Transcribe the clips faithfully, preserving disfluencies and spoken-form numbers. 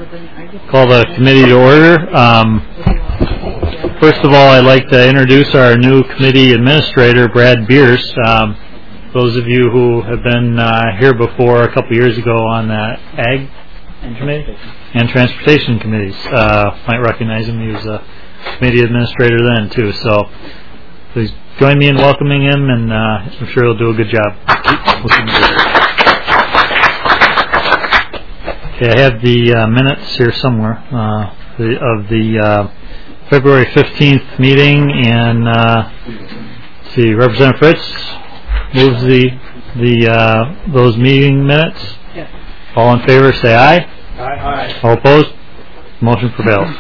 Call the committee to order. Um, first of all, I'd like to introduce our new committee administrator, Brad Bierce. Um, those of you who have been uh, here before a couple years ago on the Ag Committee and Transportation Committees uh, might recognize him. He was a committee administrator then, too. So please join me in welcoming him, and uh, I'm sure he'll do a good job. Okay, I have the uh, minutes here somewhere uh, the, of the uh, February fifteenth meeting, and uh, let's see, Representative Fritz moves the the uh, those meeting minutes. Yes. All in favor, say aye. Aye. Aye. All opposed? Motion prevails.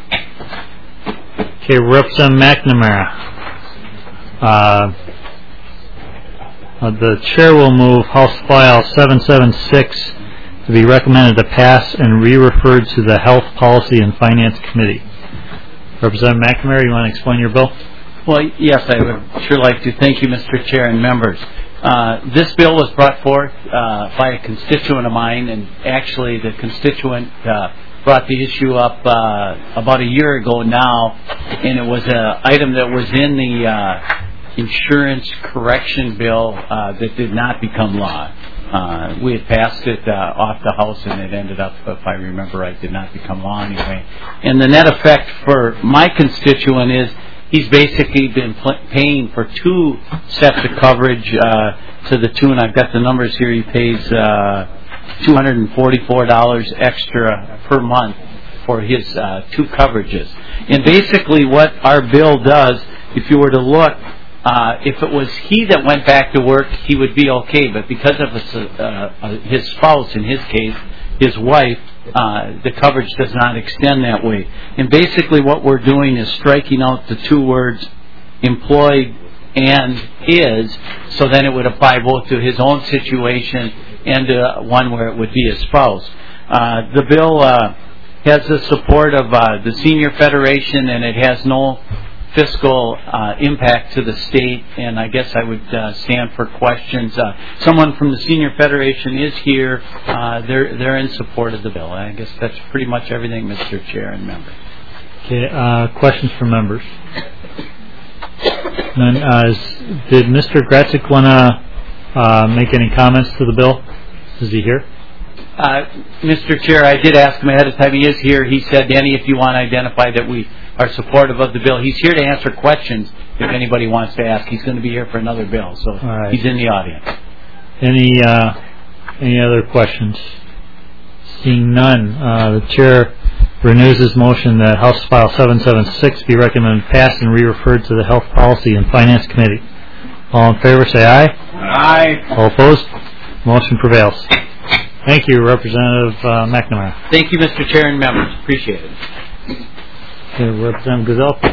Okay, Representative McNamara. Uh, uh, the chair will move House File seven seven six to be recommended to pass and re-referred to the Health Policy and Finance Committee. Representative McNamara, you want to explain your bill? Well, yes, I would sure like to. Thank you, Mister Chair and members. Uh, this bill was brought forth uh, by a constituent of mine, and actually the constituent uh, brought the issue up uh, about a year ago now, and it was an item that was in the uh, insurance correction bill uh, that did not become law. Uh, we had passed it uh, off the House, and it ended up, if I remember right, did not become law anyway. And the net effect for my constituent is he's basically been pl- paying for two sets of coverage uh, to the tune, I've got the numbers here, he pays uh, two hundred forty-four dollars extra per month for his uh, two coverages. And basically what our bill does, if you were to look, Uh, if it was he that went back to work, he would be okay. But because of his, uh, uh, his spouse, in his case, his wife, uh, the coverage does not extend that way. And basically what we're doing is striking out the two words employed and his, so then it would apply both to his own situation and uh, one where it would be his spouse. Uh, the bill uh, has the support of uh, the Senior Federation, and it has no fiscal uh, impact to the state, and I guess I would uh, stand for questions. Uh, someone from the Senior Federation is here. Uh, they're they're in support of the bill. I guess that's pretty much everything, Mister Chair and members. Okay, uh, questions from members? Then, uh, is, did Mister Gratzik want to uh, make any comments to the bill? Is he here? Uh, Mister Chair, I did ask him ahead of time. He is here. He said, Danny, if you want to identify that we are supportive of the bill. He's here to answer questions if anybody wants to ask. He's going to be here for another bill, so right. He's in the audience. Any uh, any other questions? Seeing none, uh, the chair renews his motion that House File seven seven six be recommended passed and re-referred to the Health Policy and Finance Committee. All in favor, say aye. Aye. All opposed? Motion prevails. Thank you, Representative uh, McNamara. Thank you, Mister Chair and members. Appreciate it. Okay, Representative Gazelka.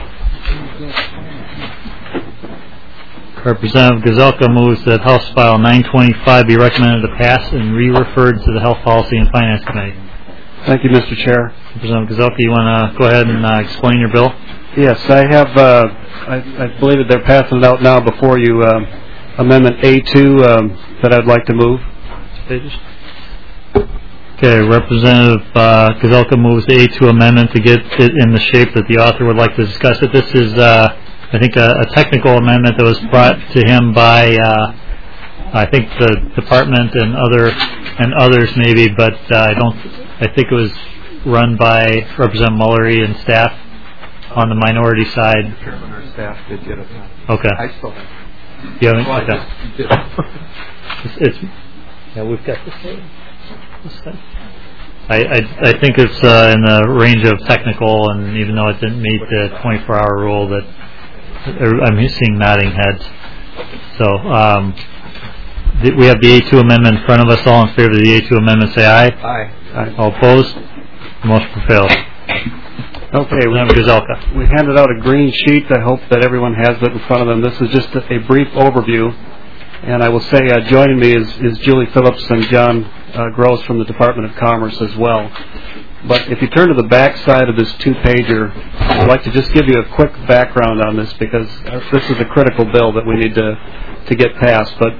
Representative Gazelka moves that House File nine twenty-five be recommended to pass and re-referred to the Health Policy and Finance Committee. Thank you, Mister Chair. Representative Gazelka, you want to go ahead and uh, explain your bill? Yes, I have. Uh, I, I believe that they're passing it out now before you. Uh, Amendment A two um, that I'd like to move. Pages. Okay, Representative uh, Gazelka moves the A two amendment to get it in the shape that the author would like to discuss it. This is, uh, I think, a, a technical amendment that was brought to him by, uh, I think, the department and other and others maybe, but uh, I don't. I think it was run by Representative Mullery and staff on the minority side. Chairman, our staff did get it. Okay. I still have. You haven't? Well, okay. I did. it's, it's yeah, we've got this thing. I, I, I think it's uh, in the range of technical, and even though it didn't meet the twenty-four hour rule, that I'm seeing nodding heads. So um, th- we have the A two amendment in front of us. All in favor of the A two amendment, say aye. Aye. Aye. All opposed? Motion prevails. Okay, we, Gazelka. we handed out a green sheet. I hope that everyone has it in front of them. This is just a, a brief overview. And I will say uh, joining me is, is Julie Phillips and John uh, Gross from the Department of Commerce as well. But if you turn to the back side of this two-pager, I'd like to just give you a quick background on this because this is a critical bill that we need to, to get passed. But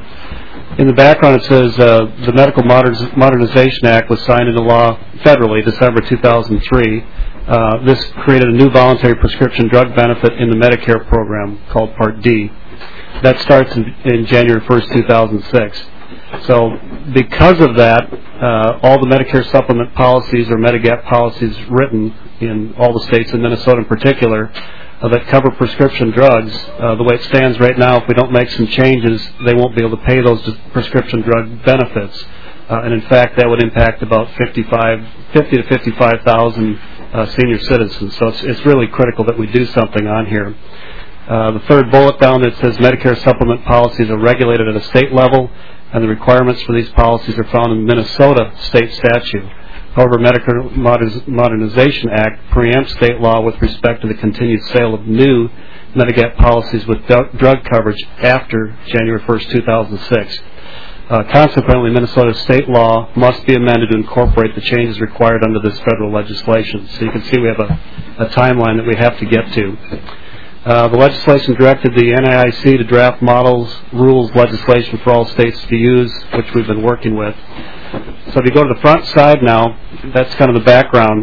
In the background, it says uh, the Medical Moderniz- Modernization Act was signed into law federally December two thousand three. Uh, this created a new voluntary prescription drug benefit in the Medicare program called Part D. That starts in, in January first, two thousand six. So because of that, uh, all the Medicare supplement policies or Medigap policies written in all the states, in Minnesota in particular, uh, that cover prescription drugs, uh, the way it stands right now, if we don't make some changes, they won't be able to pay those prescription drug benefits. Uh, and in fact, that would impact about fifty-five, fifty to fifty-five thousand uh, senior citizens. So it's, it's really critical that we do something on here. Uh, the third bullet down that says Medicare supplement policies are regulated at a state level, and the requirements for these policies are found in the Minnesota state statute. However, Medicare Modernization Act preempts state law with respect to the continued sale of new Medigap policies with drug coverage after January first, two thousand six. Uh, consequently, Minnesota state law must be amended to incorporate the changes required under this federal legislation. So you can see we have a, a timeline that we have to get to. Uh, the legislation directed the N A I C to draft models, rules, legislation for all states to use, which we've been working with. So if you go to the front side now, that's kind of the background.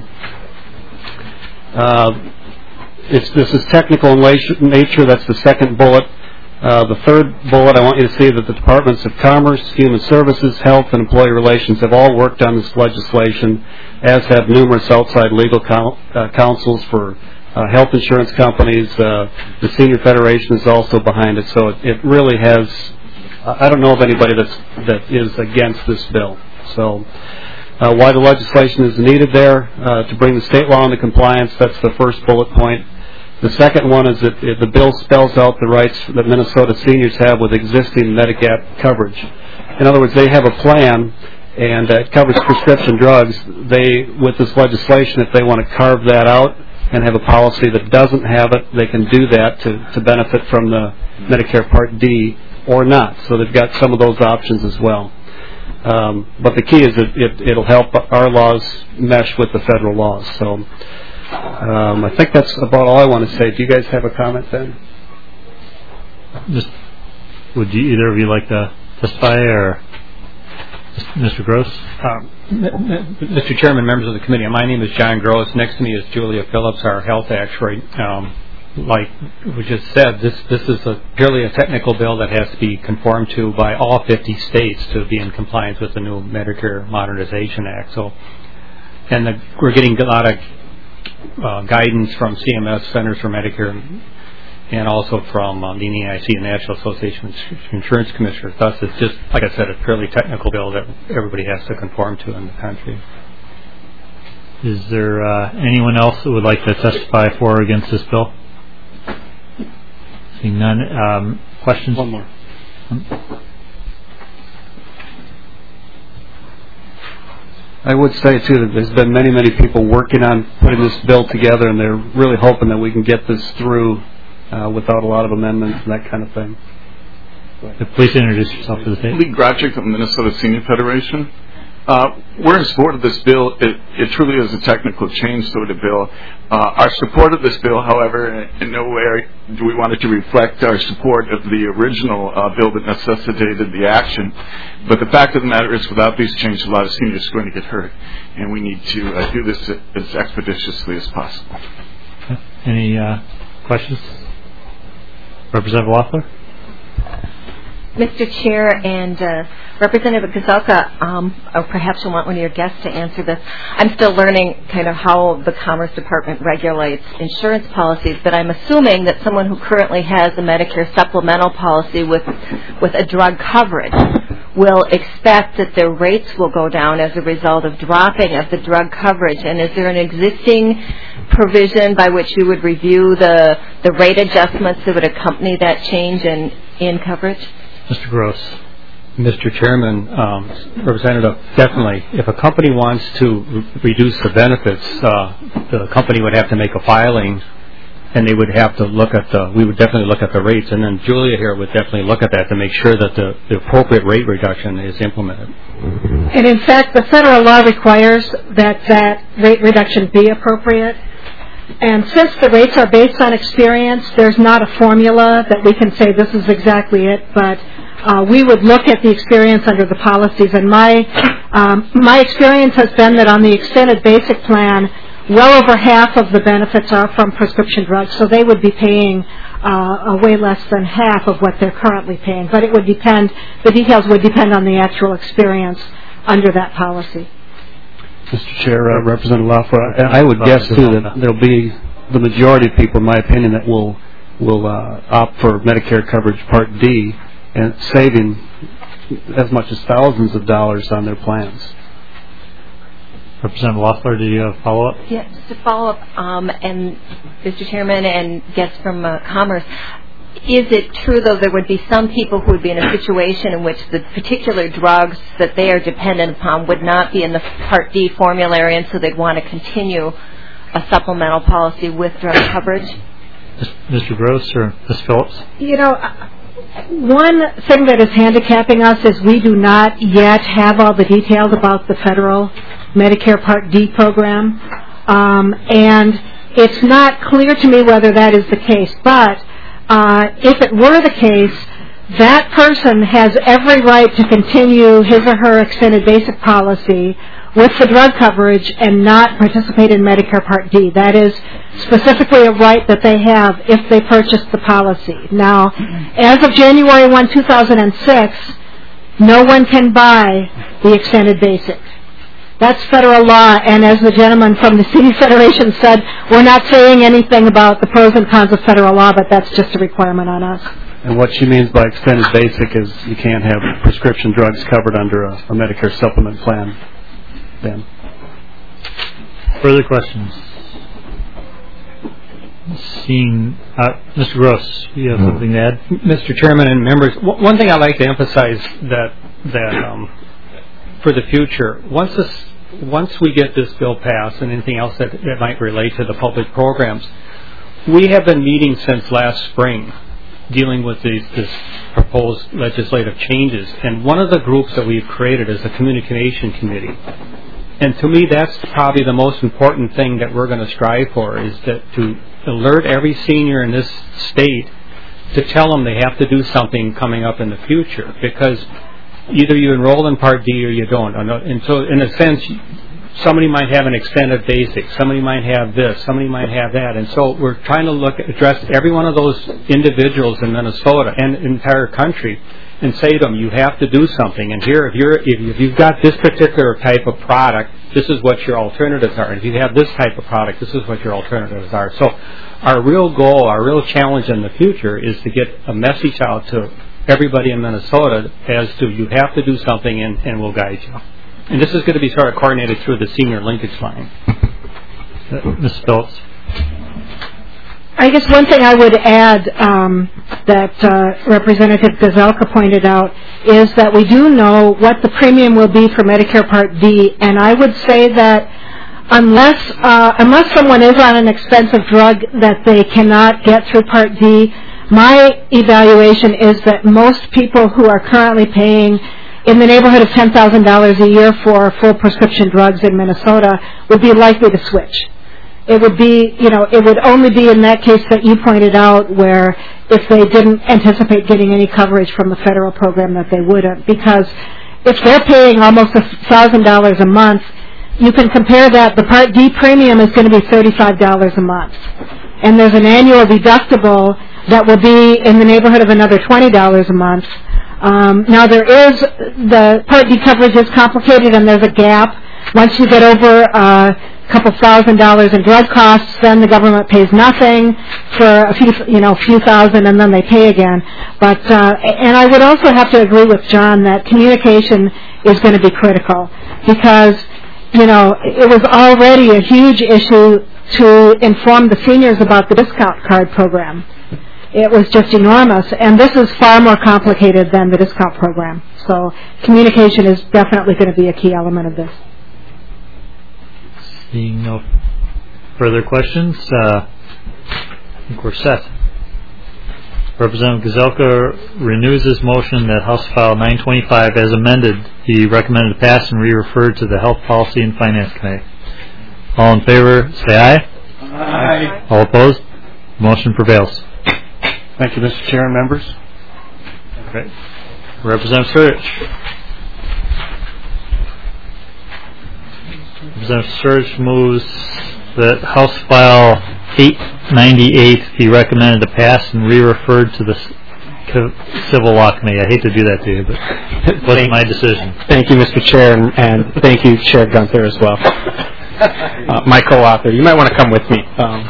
Uh, it's, this is technical in nature. That's the second bullet. Uh, the third bullet, I want you to see that the Departments of Commerce, Human Services, Health, and Employee Relations have all worked on this legislation, as have numerous outside legal coun- uh, counsels for Uh, health insurance companies. Uh, the Senior Federation is also behind it, so it, it really has. Uh, I don't know of anybody that's that is against this bill. So, uh, why the legislation is needed there uh, to bring the state law into compliance? That's the first bullet point. The second one is that it, the bill spells out the rights that Minnesota seniors have with existing Medigap coverage. In other words, they have a plan, and uh, it covers prescription drugs. They, with this legislation, if they want to carve that out and have a policy that doesn't have it, they can do that to, to benefit from the Medicare Part D or not. So they've got some of those options as well. Um, but the key is that it, it'll help our laws mesh with the federal laws. So um, I think that's about all I want to say. Do you guys have a comment then? Just, would you, either of you like to testify, or Mister Gross? Um, Mister Chairman, members of the committee, my name is John Gross. Next to me is Julia Phillips, our health actuary. Um, like we just said, this this is a, purely a technical bill that has to be conformed to by all fifty states to be in compliance with the new Medicare Modernization Act. So, and the, we're getting a lot of uh, guidance from C M S, Centers for Medicare, and also from um, the N A I C, the National Association of Insurance Commissioners. Thus, it's just, like I said, a purely technical bill that everybody has to conform to in the country. Is there uh, anyone else that would like to testify for or against this bill? Seeing none. Um, questions? One more. I would say, too, that there's been many, many people working on putting this bill together, and they're really hoping that we can get this through Uh, without a lot of amendments and that kind of thing. Please introduce yourself to the state. Lee Grotchick of the Minnesota Senior Federation. Uh, we're in support of this bill. It, it truly is a technical change to the bill. Uh, our support of this bill, however, in no way do we want it to reflect our support of the original uh, bill that necessitated the action. But the fact of the matter is, without these changes, a lot of seniors are going to get hurt, and we need to uh, do this as expeditiously as possible. Okay. Any uh, questions? Representative Loeffler? Mister Chair and uh, Representative Gazelka, um, or perhaps you'll want one of your guests to answer this. I'm still learning kind of how the Commerce Department regulates insurance policies, but I'm assuming that someone who currently has a Medicare supplemental policy with with a drug coverage will expect that their rates will go down as a result of dropping of the drug coverage. And is there an existing provision by which you would review the, the rate adjustments that would accompany that change in, in coverage? Mister Gross. Mister Chairman, um, Representative, definitely. If a company wants to re- reduce the benefits, uh, the company would have to make a filing, and they would have to look at the, we would definitely look at the rates, and then Julia here would definitely look at that to make sure that the, the appropriate rate reduction is implemented. And in fact, the federal law requires that that rate reduction be appropriate. And since the rates are based on experience, there's not a formula that we can say this is exactly it, but uh, we would look at the experience under the policies. And my um, my experience has been that on the extended basic plan, well over half of the benefits are from prescription drugs, so they would be paying uh, a way less than half of what they're currently paying. But it would depend, the details would depend on the actual experience under that policy. Mister Chair, uh, Representative Lafleur, I would guess too that there'll be the majority of people, in my opinion, that will will uh, opt for Medicare coverage Part D and saving as much as thousands of dollars on their plans. Representative Loeffler, do you have a follow-up? Yeah, just to follow up, um, and Mister Chairman and guests from uh, Commerce, is it true, though, there would be some people who would be in a situation in which the particular drugs that they are dependent upon would not be in the Part D formulary, and so they'd want to continue a supplemental policy with drug coverage? Mister Gross or Miz Phillips? You know, one thing that is handicapping us is we do not yet have all the details about the federal Medicare Part D program, um, and it's not clear to me whether that is the case. But uh, if it were the case, that person has every right to continue his or her extended basic policy with the drug coverage and not participate in Medicare Part D. That is specifically a right that they have if they purchase the policy. Now, as of January first, two thousand six, no one can buy the extended basic. That's federal law, and as the gentleman from the City Federation said, we're not saying anything about the pros and cons of federal law, but that's just a requirement on us. And what she means by extended basic is you can't have prescription drugs covered under a, a Medicare supplement plan. Ben. Further questions? Seeing uh, Mister Gross, you have something to add? Mister Chairman and members, w- one thing I'd like to emphasize that that um, for the future, once this, once we get this bill passed and anything else that, that might relate to the public programs, we have been meeting since last spring dealing with these this proposed legislative changes. And one of the groups that we've created is the Communication Committee. And to me, that's probably the most important thing that we're going to strive for, is that to alert every senior in this state to tell them they have to do something coming up in the future, because either you enroll in Part D or you don't. And so, in a sense, somebody might have an extended basic, somebody might have this, somebody might have that. And so we're trying to look at, address every one of those individuals in Minnesota and the entire country and say to them, you have to do something. And here, if you're if you've got this particular type of product, this is what your alternatives are. And if you have this type of product, this is what your alternatives are. So our real goal, our real challenge in the future is to get a message out to everybody in Minnesota as to you have to do something, and, and we'll guide you. And this is going to be sort of coordinated through the senior linkage line. Uh, Miz Phillips. I guess one thing I would add um, that uh, Representative Gazelka pointed out is that we do know what the premium will be for Medicare Part D, and I would say that unless uh, unless someone is on an expensive drug that they cannot get through Part D, my evaluation is that most people who are currently paying in the neighborhood of ten thousand dollars a year for full prescription drugs in Minnesota would be likely to switch. It would be, you know, it would only be in that case that you pointed out where if they didn't anticipate getting any coverage from the federal program that they wouldn't. Because if they're paying almost one thousand dollars a month, you can compare that. The Part D premium is going to be thirty-five dollars a month. And there's an annual deductible that will be in the neighborhood of another twenty dollars a month. Um, now, there is, the Part D coverage is complicated, and there's a gap. Once you get over uh, a couple thousand dollars in drug costs, then the government pays nothing for a few, you know, few thousand, and then they pay again. But uh, and I would also have to agree with John that communication is going to be critical, because, you know, it was already a huge issue to inform the seniors about the discount card program. It was just enormous, and this is far more complicated than the discount program. So communication is definitely going to be a key element of this. Seeing no further questions, uh, I think we're set. Representative Gazelka renews his motion that House File nine twenty-five, as amended, be recommended to pass and re-referred to the Health Policy and Finance Committee. All in favor, say aye. Aye. All opposed? Motion prevails. Thank you, Mister Chair and members. Okay. Representative Sturridge. Representative Sturridge moves that House File eight ninety-eight be recommended to pass and re-referred to the Civil Law Committee. I hate to do that to you, but it wasn't my decision. Thank you, Mister Chair, and, and thank you, Chair Gunther, as well. Uh, my co-author. You might want to come with me. Um,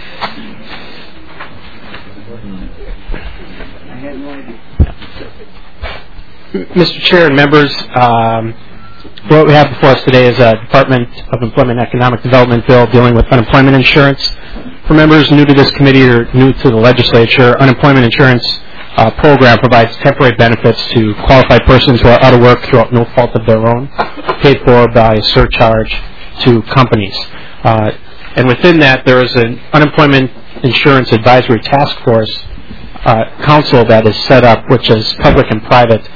Mister Chair and members, um, what we have before us today is a Department of Employment and Economic Development bill dealing with unemployment insurance. For members new to this committee or new to the legislature, unemployment insurance uh, program provides temporary benefits to qualified persons who are out of work throughout no fault of their own, paid for by a surcharge to companies. Uh, and within that, there is an unemployment insurance advisory task force uh, council that is set up, which is public and private.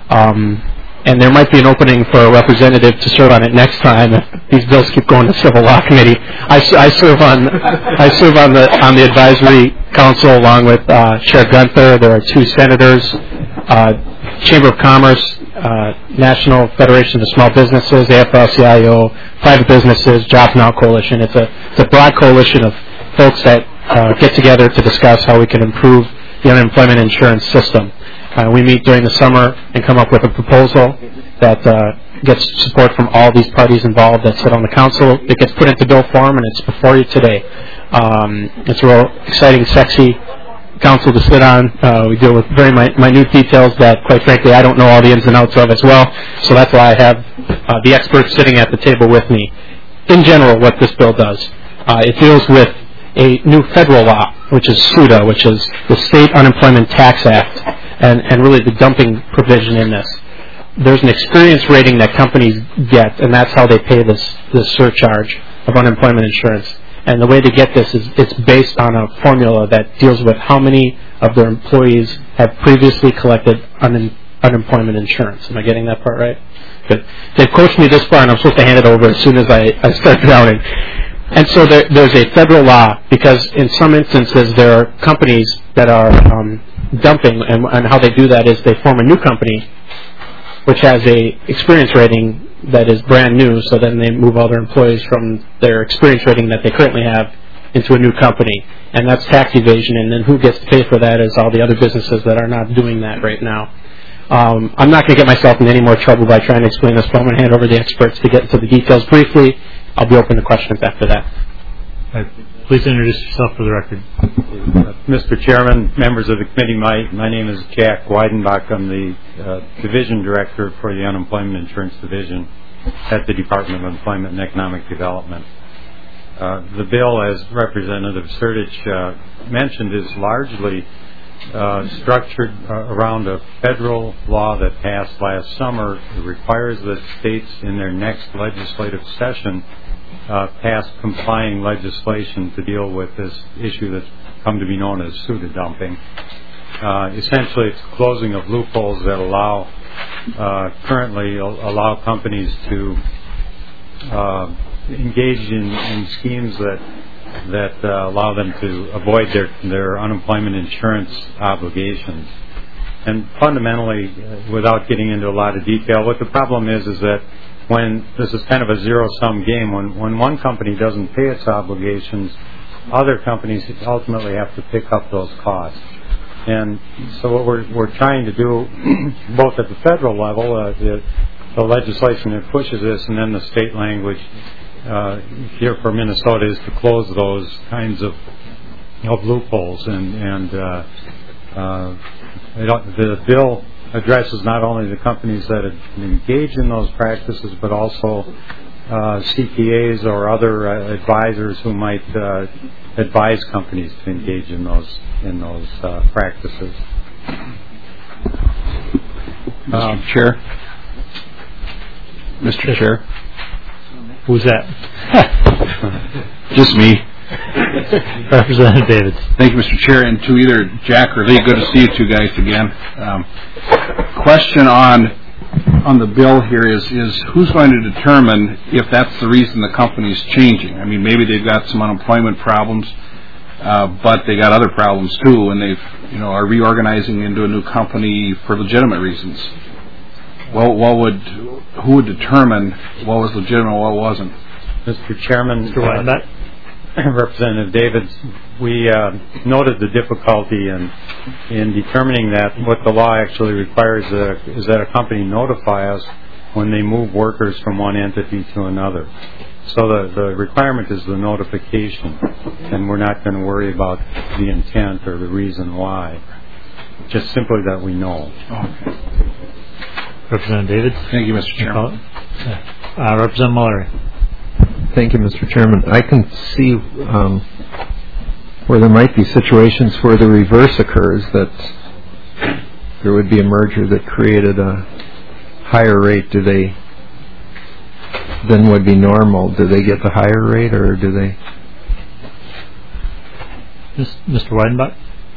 Um, and there might be an opening for a representative to serve on it next time if these bills keep going to Civil Law Committee. I, I serve on I serve on the on the advisory council along with uh, Chair Gunther. There are two senators, uh, Chamber of Commerce, uh, National Federation of Small Businesses, A F L C I O, private businesses, Jobs Now Coalition. It's a it's a broad coalition of folks that uh, get together to discuss how we can improve the unemployment insurance system. Uh, we meet during the summer and come up with a proposal that uh, gets support from all these parties involved that sit on the council. It gets put into bill form, and it's before you today. Um, it's a real exciting, sexy council to sit on. Uh, we deal with very mi- minute details that, quite frankly, I don't know all the ins and outs of as well. So that's why I have uh, the experts sitting at the table with me. In general, what this bill does, uh, it deals with a new federal law, which is SUTA, which is the State Unemployment Tax Act. And, and really the dumping provision in this. There's an experience rating that companies get, and that's how they pay this, this surcharge of unemployment insurance. And the way to get this is it's based on a formula that deals with how many of their employees have previously collected un, unemployment insurance. Am I getting that part right? Good. They've coached me this far, and I'm supposed to hand it over as soon as I, I start counting. And so there, there's a federal law, because in some instances there are companies that are um, dumping, and, and how they do that is they form a new company which has a experience rating that is brand new, so then they move all their employees from their experience rating that they currently have into a new company, and that's tax evasion. And then who gets to pay for that is all the other businesses that are not doing that right now. Um, I'm not going to get myself in any more trouble by trying to explain this, but I'm going to hand over to the experts to get into the details briefly. I'll be open to questions after that. Right. Please introduce yourself for the record. Uh, Mister Chairman, members of the committee, my, my name is Jack Weidenbach. I'm the uh, Division Director for the Unemployment Insurance Division at the Department of Employment and Economic Development. Uh, the bill, as Representative Sturridge uh, mentioned, is largely uh, structured uh, around a federal law that passed last summer. It requires that states in their next legislative session Uh, passed complying legislation to deal with this issue that's come to be known as SUTA dumping. Uh, essentially, it's closing of loopholes that allow uh, currently allow companies to uh, engage in, in schemes that that uh, allow them to avoid their their unemployment insurance obligations. And fundamentally, uh, without getting into a lot of detail, what the problem is is that when this is kind of a zero-sum game, when, when one company doesn't pay its obligations, other companies ultimately have to pick up those costs. And so what we're, we're trying to do, both at the federal level, uh, the, the legislation that pushes this, and then the state language uh, here for Minnesota, is to close those kinds of, of loopholes. And, and uh, uh, the bill addresses not only the companies that engage in those practices, but also uh, C P As or other uh, advisors who might uh, advise companies to engage in those in those uh, practices. Mister Um, Chair. Mister Chair. Who's that? Just me. Representative Davids. Thank you, Mister Chair, and to either Jack or Lee, good to see you two guys again. Um, question on on the bill here is is who's going to determine if that's the reason the company's changing? I mean, maybe they've got some unemployment problems. uh, but they got other problems too, and they've, you know, are reorganizing into a new company for legitimate reasons. Well, what would, who would determine what was legitimate and what wasn't? Mister Chairman, Mister Weinbach? Representative Davids, we uh, noted the difficulty in in determining that what the law actually requires uh, is that a company notify us when they move workers from one entity to another. So the, the requirement is the notification, and we're not going to worry about the intent or the reason why, just simply that we know. Okay. Representative Davids? Thank you, Mister Chairman. Uh, Representative Mullery. Thank you, Mister Chairman. I can see um, where there might be situations where the reverse occurs, that there would be a merger that created a higher rate. Do they then would be normal? Do they get the higher rate, or do they? Mister Weidenbach?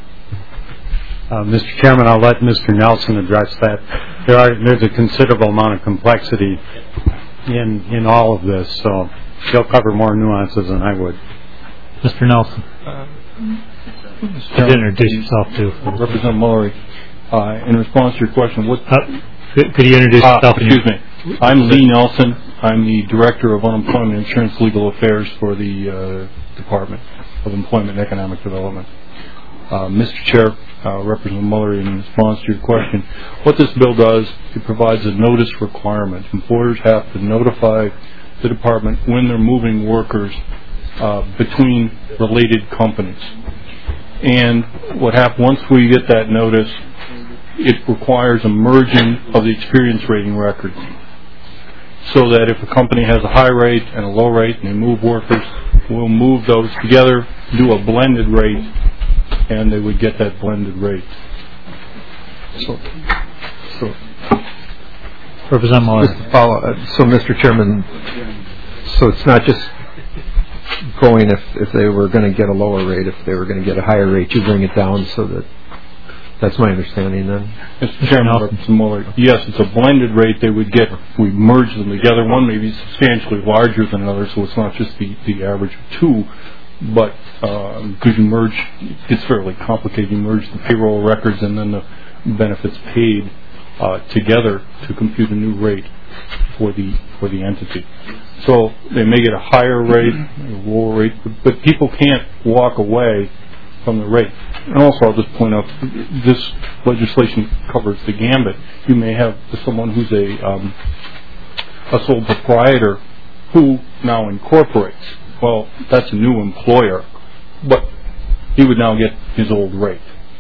Uh, Mister Chairman, I'll let Mister Nelson address that. There are there's a considerable amount of complexity in in all of this, so he'll cover more nuances than I would. Mister Nelson. Uh, Could you introduce yourself too? Representative Mullery. Uh, in response to your question, what? Uh, could, could you introduce uh, yourself? Excuse me. I'm Lee Nelson. I'm the Director of Unemployment Insurance Legal Affairs for the uh, Department of Employment and Economic Development. Uh, Mister Chair, uh, Representative Mullery, in response to your question, what this bill does, it provides a notice requirement. Employers have to notify the department when they're moving workers uh, between related companies. And what happens once we get that notice, it requires a merging of the experience rating records, so that if a company has a high rate and a low rate and they move workers, we'll move those together, do a blended rate, and they would get that blended rate. So, so Representative Mullery. Just to follow, uh, so, Mister Chairman, so it's not just going if, if they were going to get a lower rate, if they were going to get a higher rate, you bring it down so that, that's my understanding then. Mister Chairman, Representative Mullery, yes, it's a blended rate they would get. We merge them together. One may be substantially larger than another, so it's not just the, the average of two, but because uh, you merge, it's fairly complicated. You merge the payroll records and then the benefits paid uh, together to compute a new rate for the for the entity. So they may get a higher rate, a lower rate, but, but people can't walk away from the rate. And also, I'll just point out, this legislation covers the gambit. You may have someone who's a um, a sole proprietor who now incorporates. Well, that's a new employer, but he would now get his old rate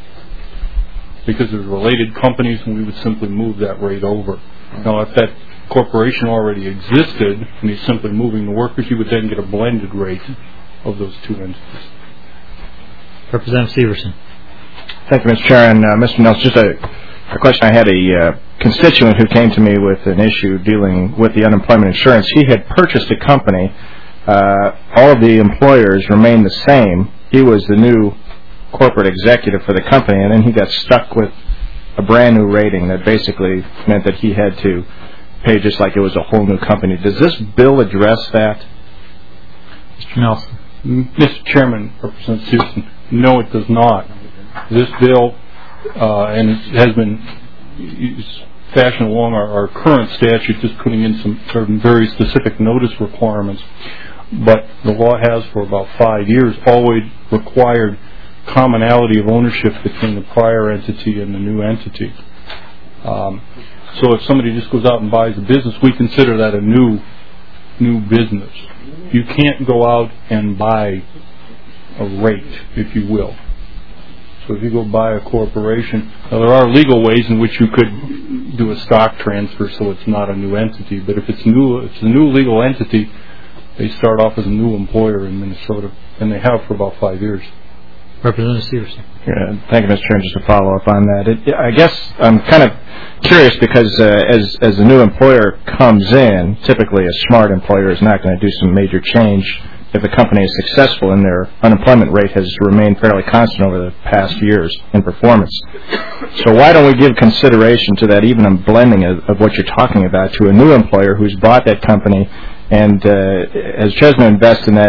because they're related companies, and we would simply move that rate over. Now, if that corporation already existed and he's simply moving the workers, you would then get a blended rate of those two entities. Representative Severson. Thank you, Mister Chair. And uh, Mister Nelson, just a, a question. I had a uh, constituent who came to me with an issue dealing with the unemployment insurance. He had purchased a company. Uh, all of the employers remained the same. He was the new corporate executive for the company, and then he got stuck with a brand new rating that basically meant that he had to pay just like it was a whole new company. Does this bill address that? Mister Nelson. Mister Chairman, Representative Severson, no, it does not. This bill, uh, and it has been fashioned along our, our current statute, just putting in some certain very specific notice requirements. But the law has, for about five years, always required commonality of ownership between the prior entity and the new entity. Um, so if somebody just goes out and buys a business, we consider that a new new business. You can't go out and buy a rate, if you will. So if you go buy a corporation, now there are legal ways in which you could do a stock transfer so it's not a new entity, but if it's new, if it's a new legal entity, they start off as a new employer in Minnesota, and they have for about five years. Representative Severson. Yeah, thank you, Mister Chairman. Just to follow up on that, it, I guess I'm kind of curious because uh, as as a new employer comes in, typically a smart employer is not going to do some major change if a company is successful and their unemployment rate has remained fairly constant over the past years in performance. So why don't we give consideration to that, even a blending of, of what you're talking about, to a new employer who's bought that company and uh, has chosen to invest in that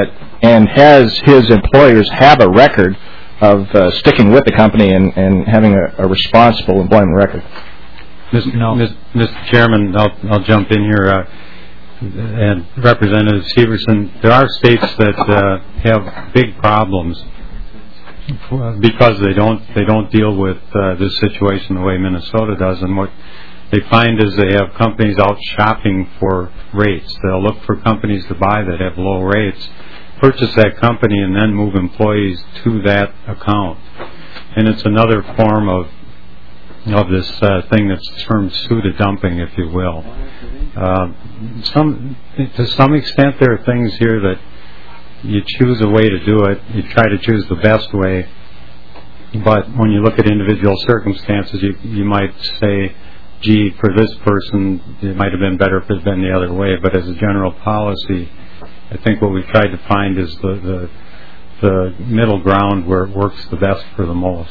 And has his employers have a record of uh, sticking with the company and, and having a, a responsible employment record? Mister Chairman, I'll, I'll jump in here. Uh, and Representative Severson, there are states that uh, have big problems because they don't they don't deal with uh, this situation the way Minnesota does. And what they find is they have companies out shopping for rates. They'll look for companies to buy that have low rates, purchase that company, and then move employees to that account. And it's another form of of this uh, thing that's termed pseudo-dumping, if you will. Uh, some, to some extent, there are things here that you choose a way to do it. You try to choose the best way. But when you look at individual circumstances, you, you might say, gee, for this person, it might have been better if it had been the other way. But as a general policy, I think what we've tried to find is the, the, the middle ground where it works the best for the most.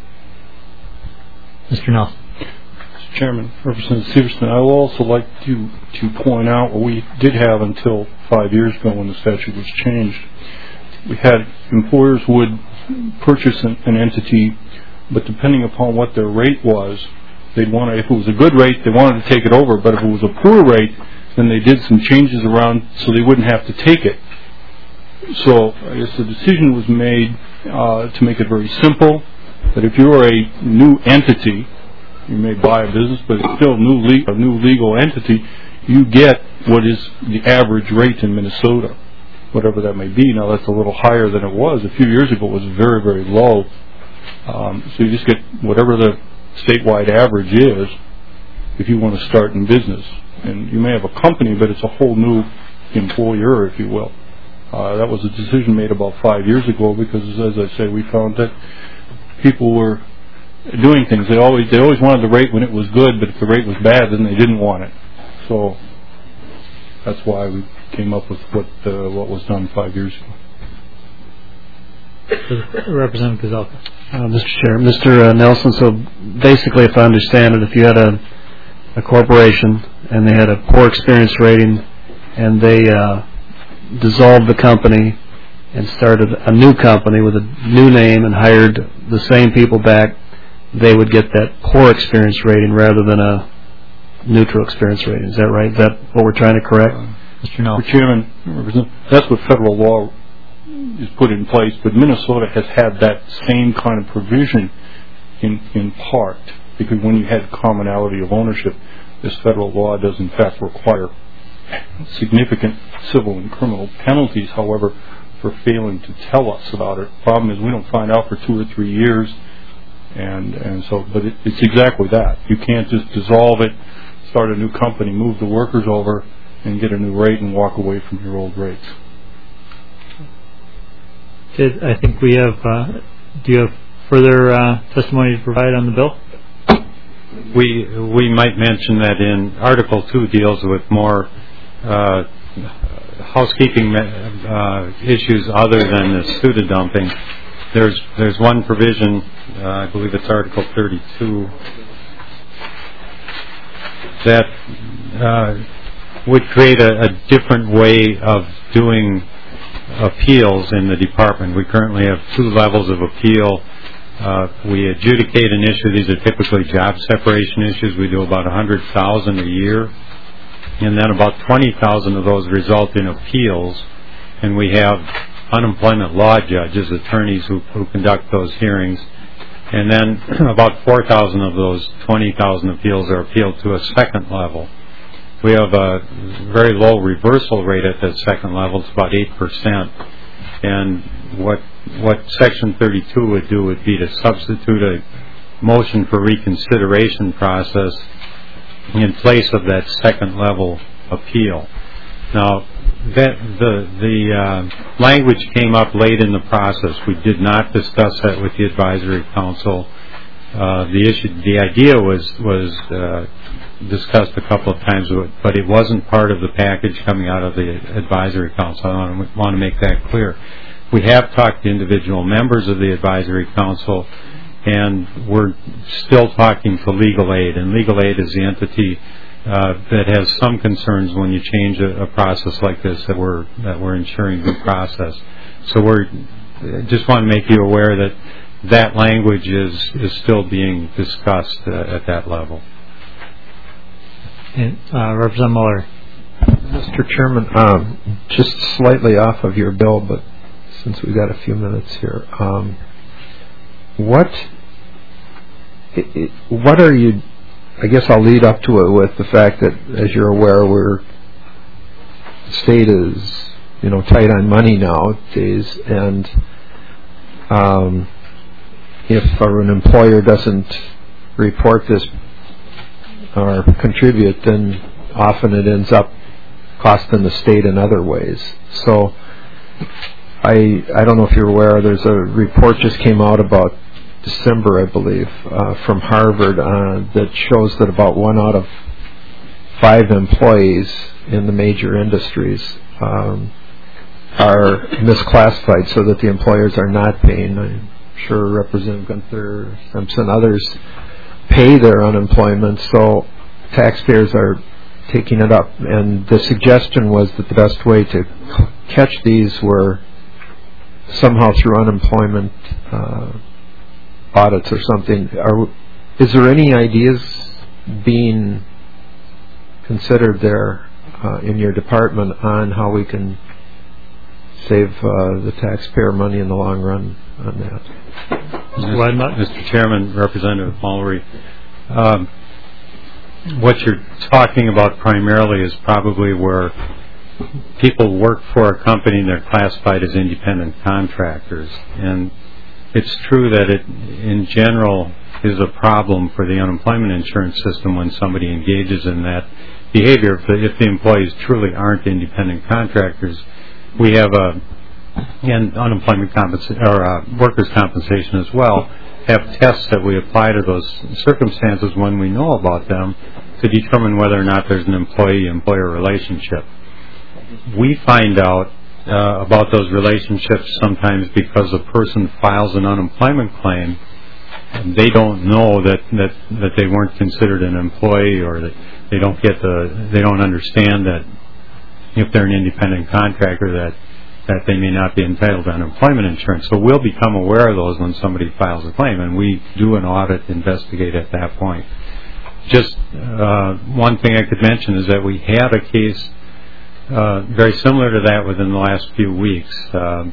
Mister Nelson. Mister Chairman, Representative Severson, I would also like to, to point out what we did have until five years ago when the statute was changed. We had employers would purchase an, an entity, but depending upon what their rate was, they'd want to, if it was a good rate, they wanted to take it over, but if it was a poor rate, then they did some changes around so they wouldn't have to take it. So I guess the decision was made uh, to make it very simple, that if you're a new entity, you may buy a business, but it's still a new, le- a new legal entity, you get what is the average rate in Minnesota, whatever that may be. Now that's a little higher than it was. A few years ago it was very, very low. Um, so you just get whatever the statewide average is if you want to start in business. And you may have a company, but it's a whole new employer, if you will. Uh, that was a decision made about five years ago because, as I say, we found that people were doing things. They always they always wanted the rate when it was good, but if the rate was bad, then they didn't want it. So that's why we came up with what uh, what was done five years ago. Representative Gazelka. Uh, Mister Chair, Mister Uh, Nelson, so basically, if I understand it, if you had a, a corporation and they had a poor experience rating and they uh, dissolved the company and started a new company with a new name and hired the same people back, they would get that poor experience rating rather than a neutral experience rating. Is that right? Is that what we're trying to correct? Uh, Mister Mister Chairman, that's what federal law is put in place, but Minnesota has had that same kind of provision in, in part, because when you had commonality of ownership, this federal law does in fact require significant civil and criminal penalties, however, for failing to tell us about it. The problem is we don't find out for two or three years, and and so, but it, it's exactly that. You can't just dissolve it, start a new company, move the workers over, and get a new rate and walk away from your old rates. Okay, I think we have, uh, do you have further uh, testimony to provide on the bill? We we might mention that in Article two deals with more uh, housekeeping uh, issues other than the pseudo-dumping. There's there's one provision, uh, I believe it's Article thirty-two, that uh, would create a, a different way of doing appeals in the department. We currently have two levels of appeal. Uh, we adjudicate an issue. These are typically job separation issues. We do about one hundred thousand a year, and then about twenty thousand of those result in appeals. And we have unemployment law judges, attorneys who, who conduct those hearings. And then about four thousand of those twenty thousand appeals are appealed to a second level. We have a very low reversal rate at that second level. It's about eight percent. And what what Section thirty-two would do would be to substitute a motion for reconsideration process in place of that second level appeal. Now, that the the uh, language came up late in the process. We did not discuss that with the advisory council. Uh, the issue, the idea was was uh, discussed a couple of times, but it wasn't part of the package coming out of the advisory council. I want to make that clear. We have talked to individual members of the advisory council, and we're still talking to Legal Aid, and Legal Aid is the entity uh, that has some concerns when you change a, a process like this that we're that we're ensuring due process. So we're just want to make you aware that that language is is still being discussed uh, at that level. And, uh, Representative Muller. Mister Chairman, um, just slightly off of your bill, but since we've got a few minutes here, um, what it, it, what are you? I guess I'll lead up to it with the fact that, as you're aware, we're the state is you know tight on money nowadays, and um, if an employer doesn't report this or contribute, then often it ends up costing the state in other ways. So I I don't know if you're aware, there's a report just came out about December, I believe, uh, from Harvard uh, that shows that about one out of five employees in the major industries um, are misclassified so that the employers are not paying. I'm sure Representative Gunther Simpson, others pay their unemployment, so taxpayers are taking it up. And the suggestion was that the best way to c- catch these were somehow through unemployment uh, audits or something. Are, is there any ideas being considered there uh, in your department on how we can save uh, the taxpayer money in the long run on that? Mister Chairman, Representative Mullery, um, what you're talking about primarily is probably where people work for a company and they're classified as independent contractors. And it's true that it, in general, is a problem for the unemployment insurance system when somebody engages in that behavior. If the, if the employees truly aren't independent contractors, we have a and unemployment compensa- or uh, workers' compensation as well, have tests that we apply to those circumstances when we know about them to determine whether or not there's an employee-employer relationship. We find out uh, about those relationships sometimes because a person files an unemployment claim and they don't know that, that, that they weren't considered an employee, or that they don't get the they don't understand that if they're an independent contractor that that they may not be entitled to unemployment insurance. So we'll become aware of those when somebody files a claim, and we do an audit, investigate at that point. Just uh, one thing I could mention is that we had a case uh, very similar to that within the last few weeks. Uh,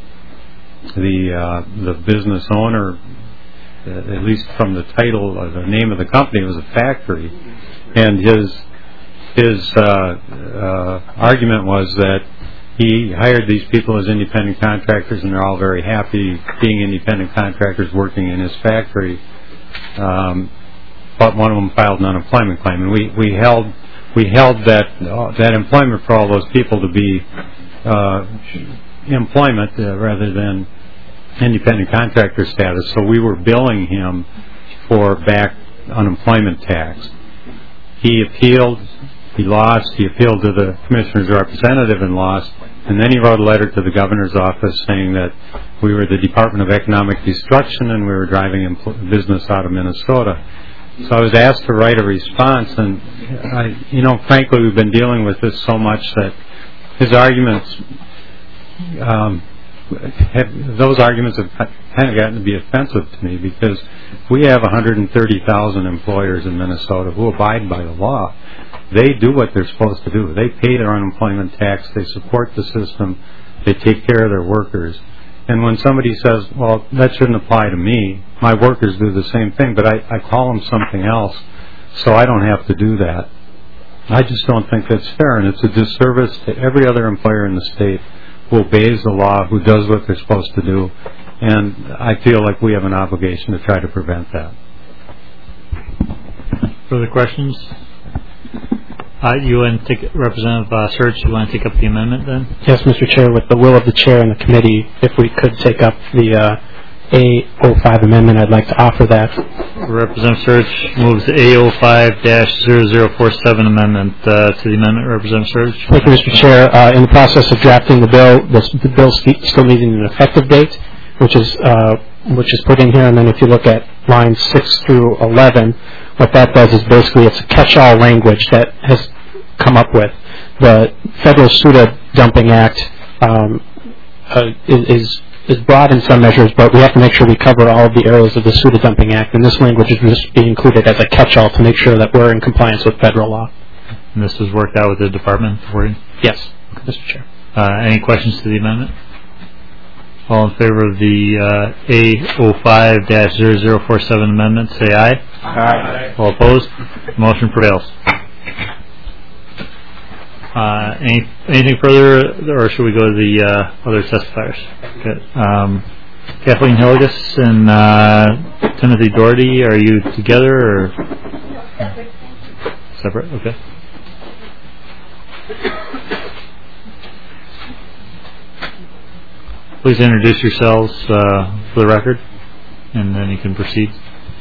the uh, the business owner, uh, at least from the title, uh, the name of the company, was a factory, and his his uh, uh, argument was that he hired these people as independent contractors, and they're all very happy being independent contractors working in his factory. Um, but one of them filed an unemployment claim, and we, we held we held that uh, that employment for all those people to be uh, employment uh, rather than independent contractor status. So we were billing him for back unemployment tax. He appealed. He lost. He appealed to the commissioner's representative and lost. And then he wrote a letter to the governor's office saying that we were the Department of Economic Destruction and we were driving empl- business out of Minnesota. So I was asked to write a response, and I, you know, frankly, we've been dealing with this so much that his arguments, um, have, those arguments have kind of gotten to be offensive to me, because we have one hundred thirty thousand employers in Minnesota who abide by the law. They do what they're supposed to do. They pay their unemployment tax. They support the system. They take care of their workers. And when somebody says, well, that shouldn't apply to me, my workers do the same thing, but I, I call them something else, so I don't have to do that. I just don't think that's fair, and it's a disservice to every other employer in the state who obeys the law, who does what they're supposed to do, and I feel like we have an obligation to try to prevent that. Further questions? Uh, you want to take, Representative uh, Search, you want to take up the amendment then? Yes, Mister Chair, with the will of the Chair and the committee, if we could take up the uh, A oh five amendment, I'd like to offer that. Representative Search moves the A oh five dash zero zero four seven amendment uh, to the amendment. Representative Search. Thank you, Mister Chair. Uh, in the process of drafting the bill, this, the bill still needing an effective date, which is uh, which is put in here, and then if you look at lines six through eleven, what that does is basically it's a catch-all language that has come up with. The Federal SUTA Dumping Act um, uh, is is broad in some measures, but we have to make sure we cover all of the areas of the SUTA Dumping Act, and this language is just being included as a catch-all to make sure that we're in compliance with federal law. And this was worked out with the department for you? Yes, Mister Chair. Uh, any questions to the amendment? All in favor of the uh, A zero five dash zero zero four seven amendment, say aye. Aye. All opposed? Motion prevails. Uh, any, anything further, or should we go to the uh, other testifiers? Okay. Um, Kathleen Hilligus and uh, Timothy Doherty, are you together or separate? Separate. Okay. Please introduce yourselves uh, for the record, and then you can proceed.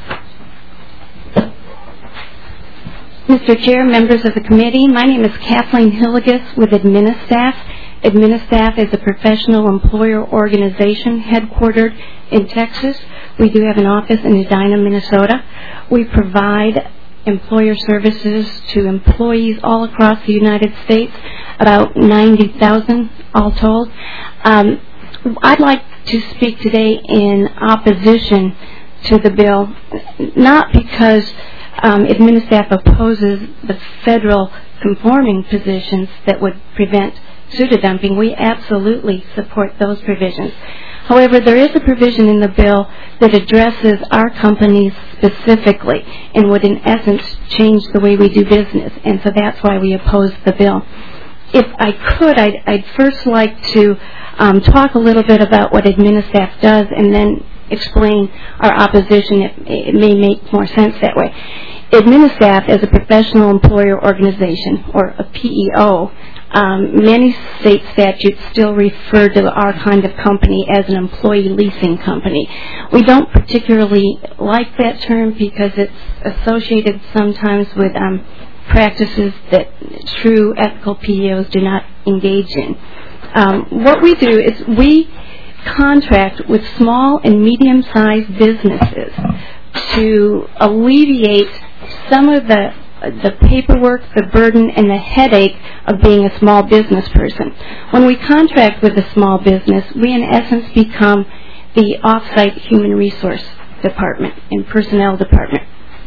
Mister Chair, members of the committee, my name is Kathleen Hilligus with Administaff. Administaff is a professional employer organization headquartered in Texas. We do have an office in Edina, Minnesota. We provide employer services to employees all across the United States, about ninety thousand all told. Um, I'd like to speak today in opposition to the bill, not because Um, Administaff opposes the federal conforming positions that would prevent SUTA dumping. We absolutely support those provisions. However, there is a provision in the bill that addresses our companies specifically and would in essence change the way we do business, and so that's why we oppose the bill. If I could, I'd, I'd first like to um, talk a little bit about what Administaff does and then explain our opposition. It, it may make more sense that way. Administaff is a professional employer organization, or a P E O. Um, many state statutes still refer to our kind of company as an employee leasing company. We don't particularly like that term because it's associated sometimes with um, practices that true ethical P E Os do not engage in. Um, what we do is we contract with small and medium-sized businesses to alleviate some of the the paperwork, the burden, and the headache of being a small business person. When we contract with a small business, we in essence become the off-site human resource department and personnel department.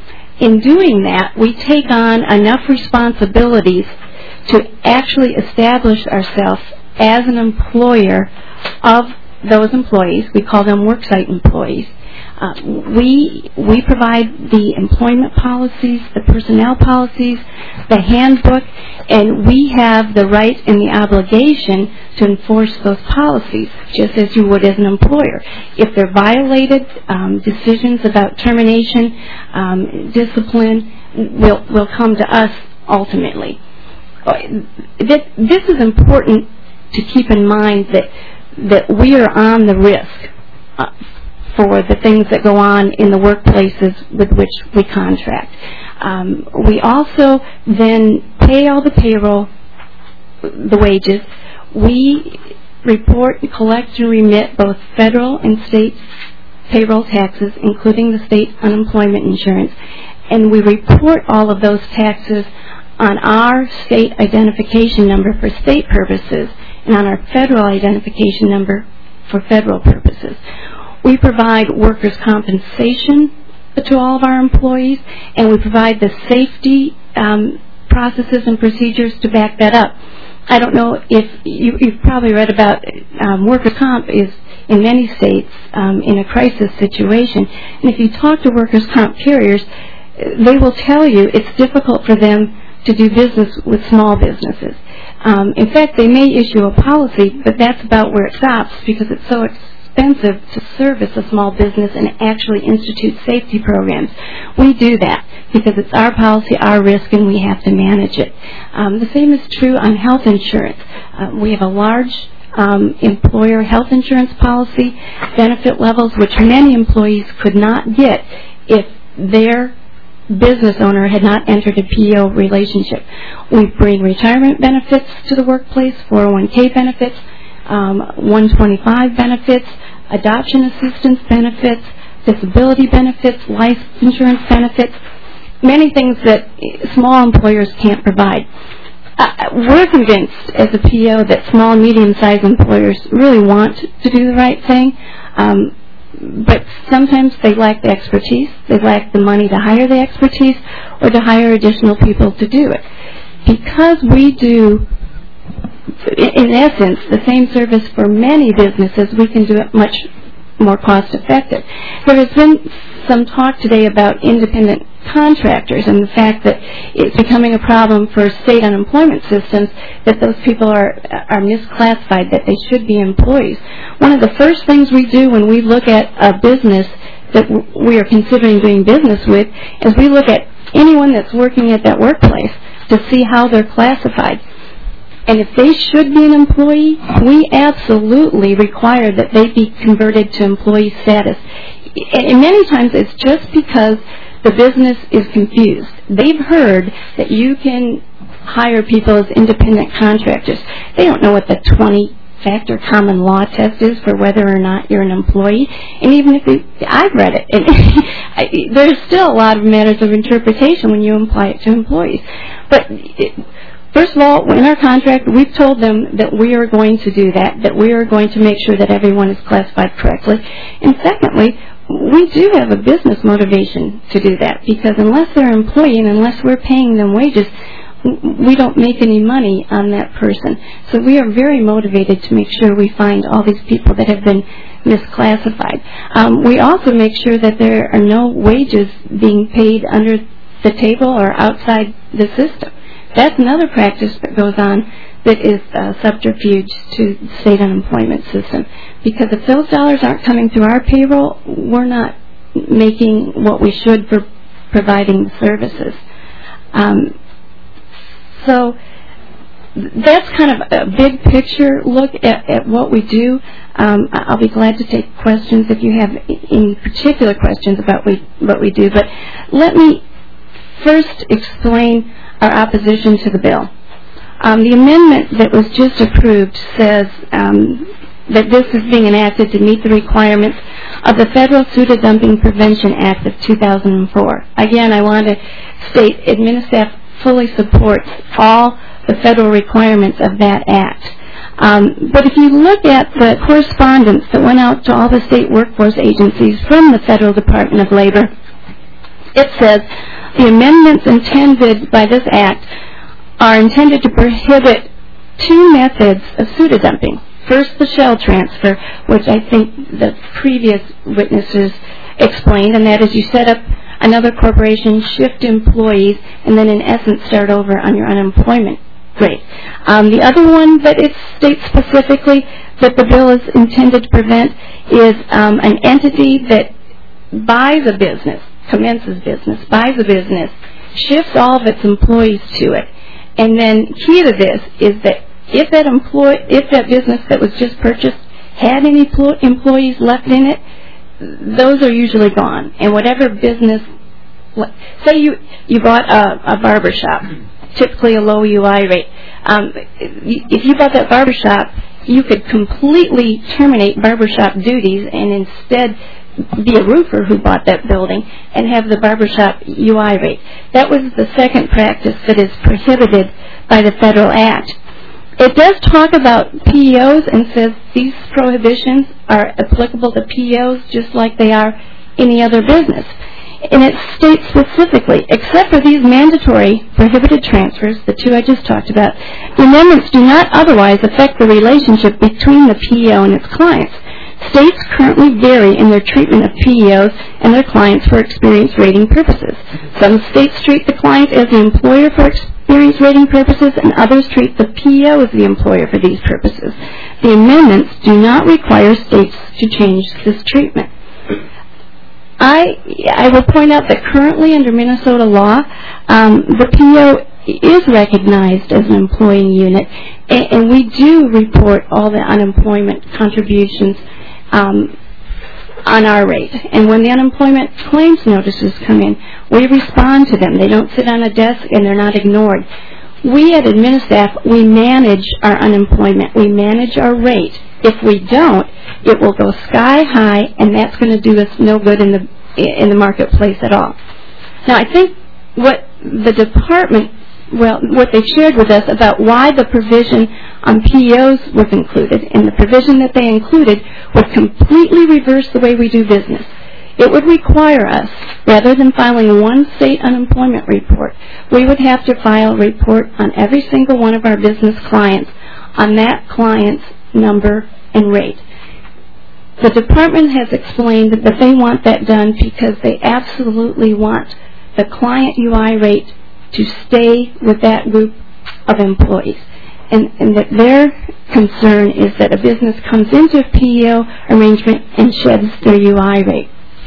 In doing that, we take on enough responsibilities to actually establish ourselves as an employer of those employees. We call them worksite employees. Uh, we we provide the employment policies, the personnel policies, the handbook, and we have the right and the obligation to enforce those policies, just as you would as an employer. If they're violated, um, decisions about termination, um, discipline will will come to us ultimately. This, this is important to keep in mind that that we are on the risk uh, for the things that go on in the workplaces with which we contract. Um, we also then pay all the payroll, the wages. We report, collect, and remit both federal and state payroll taxes, including the state unemployment insurance, and we report all of those taxes on our state identification number for state purposes and on our federal identification number for federal purposes. We provide workers' compensation to all of our employees, and we provide the safety um, processes and procedures to back that up. I don't know if you, you've probably read about um, workers' comp is in many states um, in a crisis situation, and if you talk to workers' comp carriers, they will tell you it's difficult for them to do business with small businesses. Um, in fact, they may issue a policy, but that's about where it stops because it's so expensive to service a small business and actually institute safety programs. We do that because it's our policy, our risk, and we have to manage it. Um, the same is true on health insurance. Uh, we have a large um, employer health insurance policy, benefit levels which many employees could not get if their business owner had not entered a P E O relationship. We bring retirement benefits to the workplace, four oh one k benefits, um, one twenty-five benefits, adoption assistance benefits, disability benefits, life insurance benefits. many things that small employers can't provide. Uh, we're convinced as a P O that small and medium-sized employers really want to do the right thing, um, but sometimes they lack the expertise, they lack the money to hire the expertise, or to hire additional people to do it. Because we do, in essence, the same service for many businesses, we can do it much more cost-effective. There has been some talk today about independent contractors and the fact that it's becoming a problem for state unemployment systems that those people are are misclassified, that they should be employees. One of the first things we do when we look at a business that we are considering doing business with is we look at anyone that's working at that workplace to see how they're classified. And if they should be an employee, we absolutely require that they be converted to employee status. And many times it's just because the business is confused. They've heard that you can hire people as independent contractors. They don't know what the twenty-factor common law test is for whether or not you're an employee. And even if they, I've read it, and there's still a lot of matters of interpretation when you apply it to employees. But it, first of all, in our contract, we've told them that we are going to do that, that we are going to make sure that everyone is classified correctly. And secondly, we do have a business motivation to do that, because unless they're an employee and unless we're paying them wages, we don't make any money on that person. So we are very motivated to make sure we find all these people that have been misclassified. Um, we also make sure that there are no wages being paid under the table or outside the system. That's another practice that goes on that is uh, subterfuge to the state unemployment system. Because if those dollars aren't coming through our payroll, we're not making what we should for providing the services. Um, so that's kind of a big picture look at, at what we do. Um, I'll be glad to take questions if you have any particular questions about we, what we do. But let me first explain our opposition to the bill. Um, the amendment that was just approved says um, that this is being enacted to meet the requirements of the Federal Pseudo-Dumping Prevention Act of two thousand four. Again, I want to state Administraff fully supports all the federal requirements of that act. Um, but if you look at the correspondence that went out to all the state workforce agencies from the Federal Department of Labor, it says the amendments intended by this act are intended to prohibit two methods of pseudo-dumping. First, the shell transfer, which I think the previous witnesses explained, and that is you set up another corporation, shift employees, and then in essence start over on your unemployment rate. Um, the other one that it states specifically that the bill is intended to prevent is um, an entity that buys a business, commences business, buys a business, shifts all of its employees to it. And then key to this is that if that employ, if that business that was just purchased had any pl- employees left in it, those are usually gone. And whatever business, say you you bought a, a barber shop, typically a low U I rate. Um, if you bought that barber shop, you could completely terminate barbershop duties and instead be a roofer who bought that building and have the barbershop U I rate. That was the second practice that is prohibited by the federal act. It does talk about P E Os and says these prohibitions are applicable to P E Os just like they are any other business. And it states specifically, except for these mandatory prohibited transfers, the two I just talked about, the amendments do not otherwise affect the relationship between the P E O and its clients. States currently vary in their treatment of P E Os and their clients for experience rating purposes. Some states treat the client as the employer for experience rating purposes, and others treat the P E O as the employer for these purposes. The amendments do not require states to change this treatment. I, I will point out that currently under Minnesota law, um, the P E O is recognized as an employing unit, and, and we do report all the unemployment contributions um, on our rate. And when the unemployment claims notices come in, we respond to them. They don't sit on a desk and they're not ignored. We at Administraff, we manage our unemployment. We manage our rate. If we don't, it will go sky high, and that's going to do us no good in the in the marketplace at all. Now, I think what the department, well, what they shared with us about why the provision on P E Os was included, and the provision that they included would completely reverse the way we do business. It would require us, rather than filing one state unemployment report, we would have to file a report on every single one of our business clients on that client's number and rate. The department has explained that they want that done because they absolutely want the client U I rate to stay with that group of employees. And, and that their concern is that a business comes into a P E O arrangement and sheds their U I rate.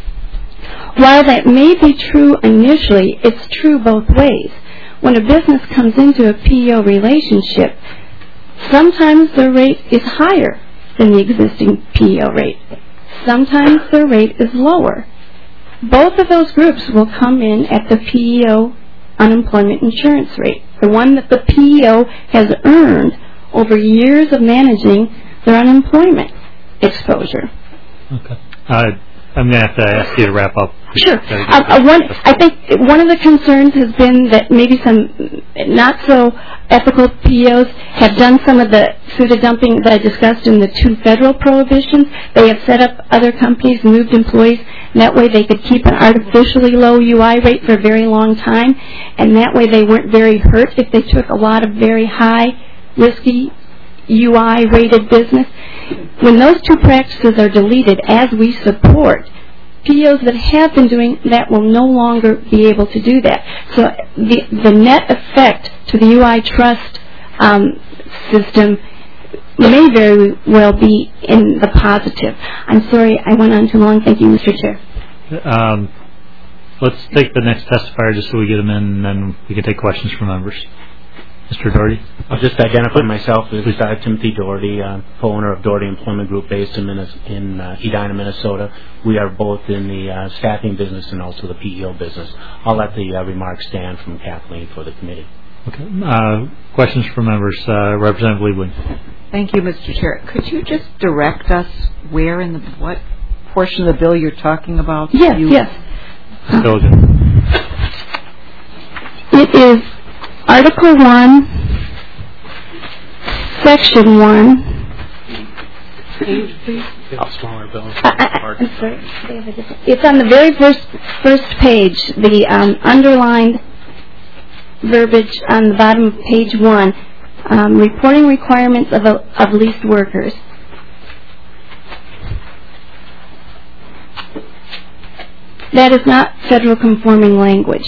While that may be true initially, it's true both ways. When a business comes into a P E O relationship, sometimes their rate is higher than the existing P E O rate. Sometimes their rate is lower. Both of those groups will come in at the P E O unemployment insurance rate, the one that the P E O has earned over years of managing their unemployment exposure. Okay. Uh, I'm going to have to ask you to wrap up. Sure. Uh, uh, one, I think one of the concerns has been that maybe some not so ethical P E Os have done some of the pseudo dumping that I discussed in the two federal prohibitions. They have set up other companies, moved employees, and that way they could keep an artificially low U I rate for a very long time, and that way they weren't very hurt if they took a lot of very high, risky U I rated business. When those two practices are deleted, as we support, P E Os that have been doing that will no longer be able to do that. So the, the net effect to the U I trust um, system may very well be in the positive. I'm sorry I went on too long. Thank you, Mister Chair. Um, let's take the next testifier just so we get them in, and then we can take questions from members. Mister Doherty. I'll just identify myself as uh, Timothy Doherty, uh, co-owner of Doherty Employment Group based in, Minnes- in uh, Edina, Minnesota. We are both in the uh, staffing business and also the P E O business. I'll let the uh, remarks stand from Kathleen for the committee. Okay. Uh, questions from members. Uh, Representative Liebling. Thank you, Mister Chair. Could you just direct us where in the, what portion of the bill you're talking about? Yes, you yes. Diligent. It is Article one, Section one. Page, please. Oh, smaller bill. I, I, I'm sorry. They have a different- It's on the very first first page, the um, underlined verbiage on the bottom of page one, um, reporting requirements of, a, of leased workers. That is not federal conforming language.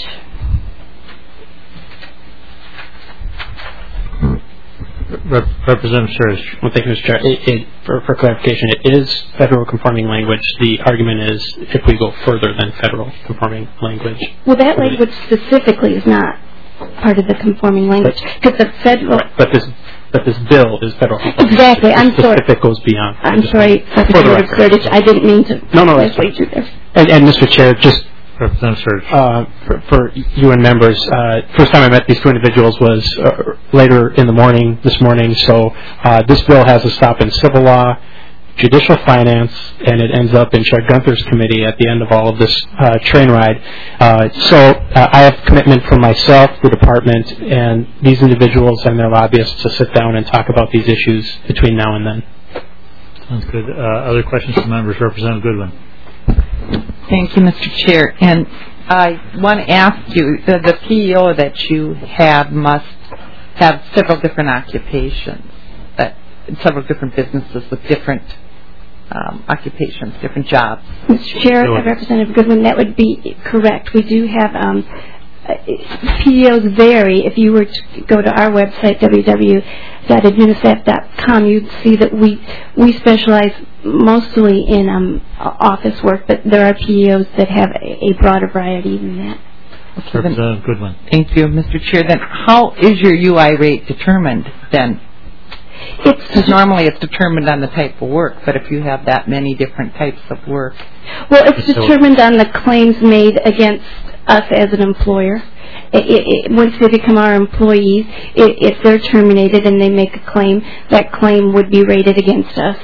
Rep- Representative Scherz. Well, thank you, Mister Chair. It, it, for, for clarification, it is federal conforming language. The argument is if we go further than federal conforming language. Well, that language specifically is not part of the conforming language because the federal. But this, but this bill is federal conforming. Exactly. I'm the sorry. Specific goes beyond. I'm sorry, Representative Surdich. I didn't mean to. No, no, that's lead you there. And, and Mister Chair, just Representative Scherz. uh, for, for you and members, uh, first time I met these two individuals was uh, later in the morning this morning. So uh, this bill has a stop in civil law, judicial finance, and it ends up in Chair Gunther's committee at the end of all of this uh, train ride. Uh, so uh, I have commitment from myself, the department, and these individuals and their lobbyists to sit down and talk about these issues between now and then. Sounds good. Uh, other questions from members? Representative Goodwin. Thank you, Mister Chair. And I want to ask you, the, the P E O that you have must have several different occupations, uh, several different businesses with different um, occupations, different jobs. Mister Chair, Go ahead. Representative Goodwin, that would be correct. We do have um, uh, P E Os vary. If you were to go to our website, w w w dot administaf dot com, you'd see that we we specialize mostly in um, office work, but there are P E Os that have a, a broader variety than that. Okay, Representative Goodwin. Thank you, Mister Chair. Then how is your U I rate determined then? Because normally it's determined on the type of work, but if you have that many different types of work. Well, it's determined on the claims made against us as an employer. It, it, it, once they become our employees, it, if they're terminated and they make a claim, that claim would be rated against us.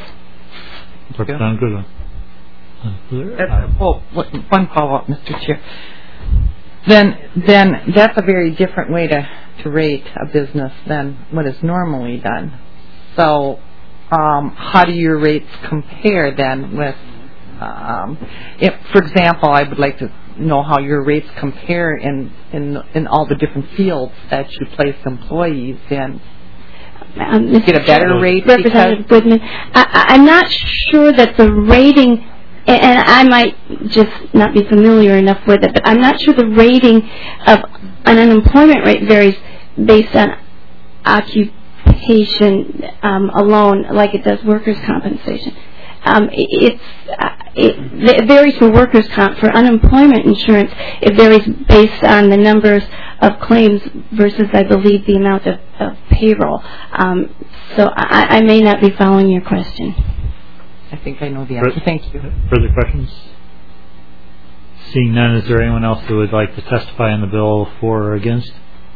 Representative Goodwin. Uh, oh, one follow-up, Mister Chair. then then that's a very different way to, to rate a business than what is normally done. So um, how do your rates compare then with, um, if, for example, I would like to know how your rates compare in, in, in all the different fields that you place employees in. Um, Get a better rate? Representative Goodman, I, I'm not sure that the rating, and I might just not be familiar enough with it, but I'm not sure the rating of an unemployment rate varies based on occupation um, alone, like it does workers' compensation. Um, it's uh, it, it varies for workers' comp. For unemployment insurance, it varies based on the numbers of claims versus, I believe, the amount of, of payroll. Um, so I, I may not be following your question. I think I know the answer. Thank you. Further questions? Seeing none, is there anyone else who would like to testify on the bill for or against?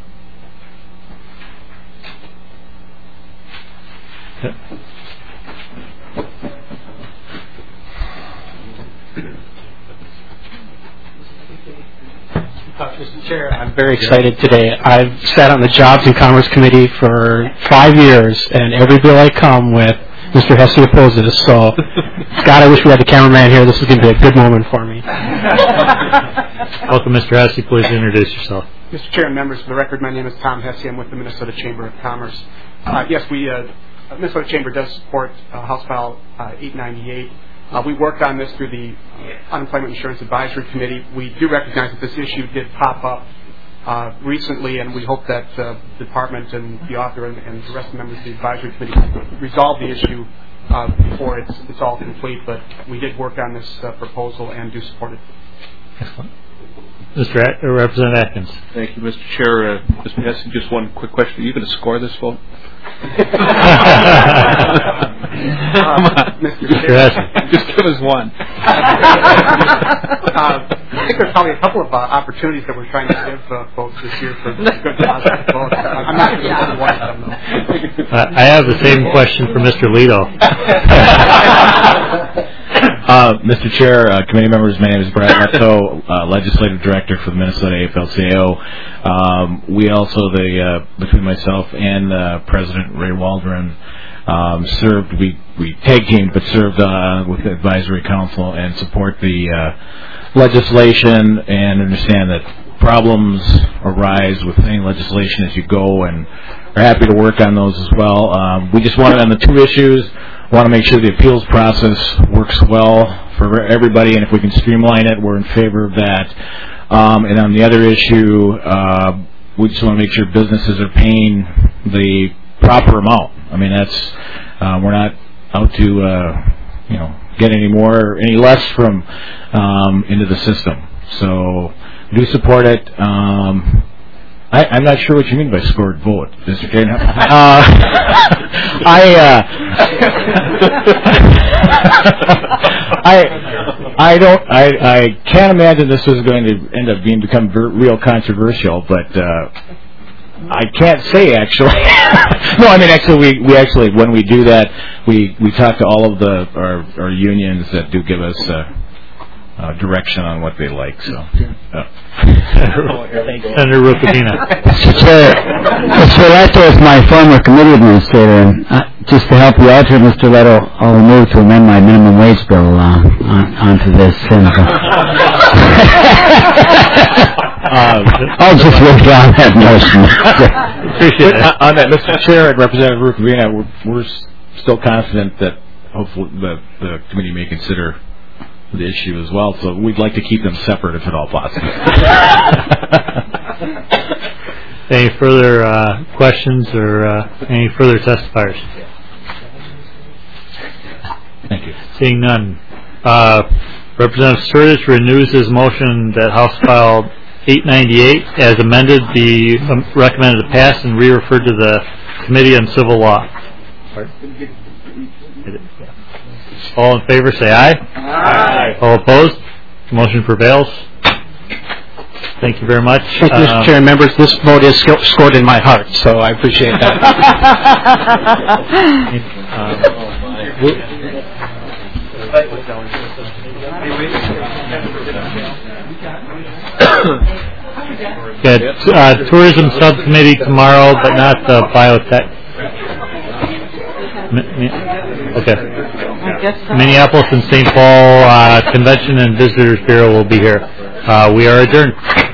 Okay. Mister Chair, I'm very excited today. I've sat on the Jobs and Commerce Committee for five years, and every bill I come with, Mister Hesse opposes. So, God, I wish we had the cameraman here. This is going to be a good moment for me. Welcome, Mister Hesse. Please introduce yourself. Mister Chair and members, for the record, my name is Tom Hesse. I'm with the Minnesota Chamber of Commerce. Uh, yes, we uh, Minnesota Chamber does support uh, House File uh, eight ninety-eight. Uh, we worked on this through the uh, Unemployment Insurance Advisory Committee. We do recognize that this issue did pop up uh, recently, and we hope that uh, the department and the author and, and the rest of the members of the advisory committee resolve the issue uh, before it's, it's all complete. But we did work on this uh, proposal and do support it. Excellent. Mister A- uh, Representative Atkins. Thank you, Mister Chair. Uh, Mister Hesse, just one quick question. Are you going to score this vote? uh, Mister Chair. Just give us one. uh, I think there's probably a couple of uh, opportunities that we're trying to give uh, folks this year for good positive votes. I'm not going to do one of them, though. Uh, I have the same question for Mister Lito. Uh, Mister Chair, uh, committee members, my name is Brad Leto, uh, Legislative Director for the Minnesota A F L C A O. Um, we also, the uh, between myself and uh, President Ray Waldron, um, served, we, we tag teamed, but served uh, with the Advisory Council and support the uh, legislation and understand that problems arise with any legislation as you go, and are happy to work on those as well. Um, we just wanted on the two issues, want to make sure the appeals process works well for everybody, and if we can streamline it, we're in favor of that. Um, and on the other issue, uh, we just want to make sure businesses are paying the proper amount. I mean, that's uh, we're not out to uh, you know get any more or any less from um, into the system. So we do support it. Um, I, I'm not sure what you mean by scored vote, Mister Kane. Uh, I, uh, I, I don't, I, I can't imagine this is going to end up being become ver- real controversial, but uh, I can't say actually. No, I mean actually, we, we actually when we do that, we, we talk to all of the our, our unions that do give us. Uh, Uh, direction on what they like. So, uh. Senator Rukavina. Mister Chair, Mister Leto is my former committee administrator, and uh, just to help you out here, Mister Leto, I'll move to amend my minimum wage bill uh, on, onto this. And, uh, I'll just withdraw that motion. Appreciate it. On that, Mister Chair and Representative Rukavina, we're, we're still confident that hopefully the, the committee may consider the issue as well, so we'd like to keep them separate if at all possible. Any further uh, questions or uh, any further testifiers? Thank you. Seeing none. Uh, Representative Sturgis renews his motion that House File eight ninety-eight, as amended, be um, recommended to pass and re-referred to the Committee on Civil Law. All in favor, say aye. Aye. All opposed? Motion prevails. Thank you very much. Thank you, Mister Um, Chair and members. This vote is sc- scored in my heart, so I appreciate that. Got uh, tourism subcommittee tomorrow, but not the biotech. Okay. Minneapolis and Saint Paul uh, Convention and Visitors Bureau will be here. Uh, we are adjourned.